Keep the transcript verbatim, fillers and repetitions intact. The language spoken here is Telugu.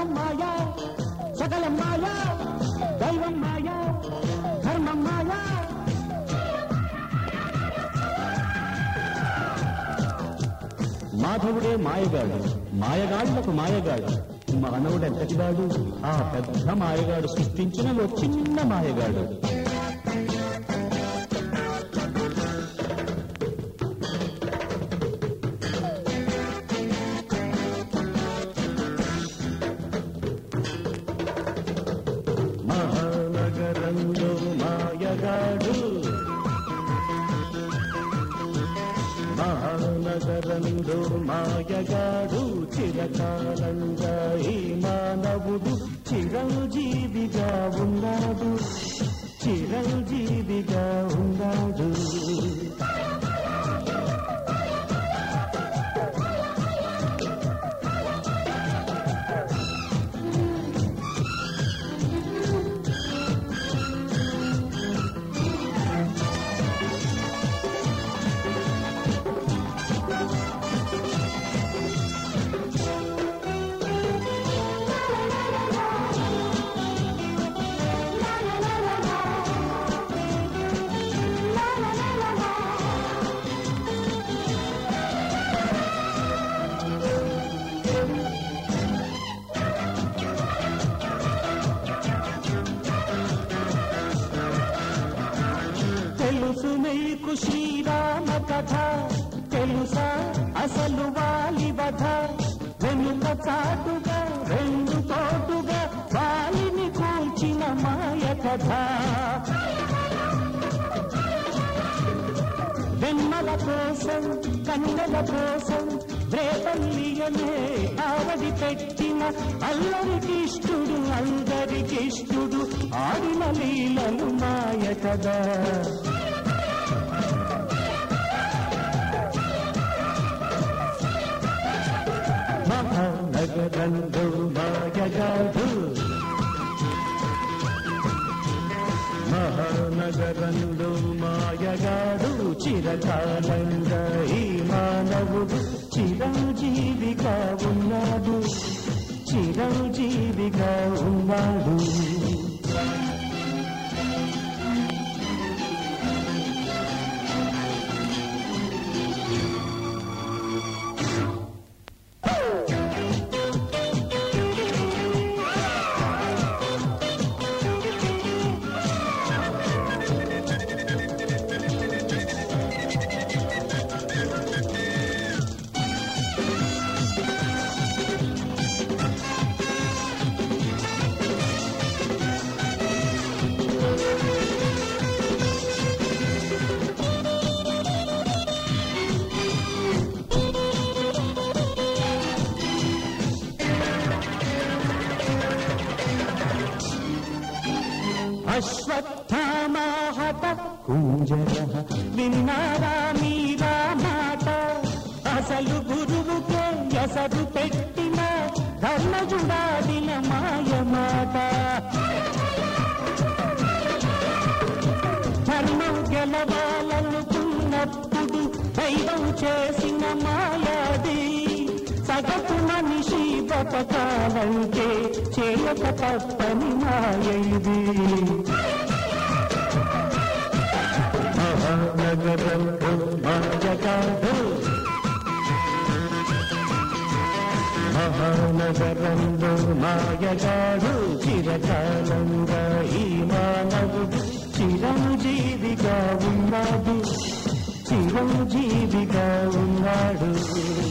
సర్వం మాయా సకలం మాయా దైవం మాయా ధర్మం మాయా. మాధవుడే మాయగాడు, మాయగాళ్లకు మాయగాడు. మానవుడెంతటివాడు? ఆ పెద్ద మాయగాడు సృష్టించిన ఓ చిన్న మాయగాడు. మహానగరంలో మాయగాడు, మహానగరంలో మాయగాడు. చిరకాలంగా ఈ మానవుడు చిరంజీవిగా ఉన్నాడు, చిరంజీవిగా ఉన్నాడు. తెలుసు నీకు శ్రీరామ కథ, తెలుసా అసలు వాలి వధ. వెనుక చాటుగా రెండు తోటుగా వాలిని కూల్చిన మాయ కథ. వెన్నెల కోసం కన్నెల కోసం రేపల్లియనే ఆవడి పెట్టిన అల్లరికిష్టుడు అందరికిష్టుడు ఆడిన లీలలు మాయ కదా. మహానగరంలో మాయగాడు, మహానగరంలో మాయగాడు. చిరకాలంగా ఈ మానవుడు చిరంజీవిగా ఉన్నాడు, చిరంజీవిగా ఉన్నాడు. అశ్వత్థామాహత కుంజరః విన్నారా మీరా మాట. అసలు గురువుకే ఎసరు పెట్టిన ధర్మజుడాడిన మాయ మాట. ధర్మం గెలవాలనుకున్నప్పుడు దైవం చేసిన మాయాది. సగటు మనిషి బతకాలంటే చేయక తప్పని మాయ ఇది. మహానగరంలో మాయగాడు, మహానగరంలో మాయగాడు. చిరకాలంగా ఈ మానవుడు చిరంజీవిగా ఉన్నాడు, చిరంజీవిగా ఉన్నాడు.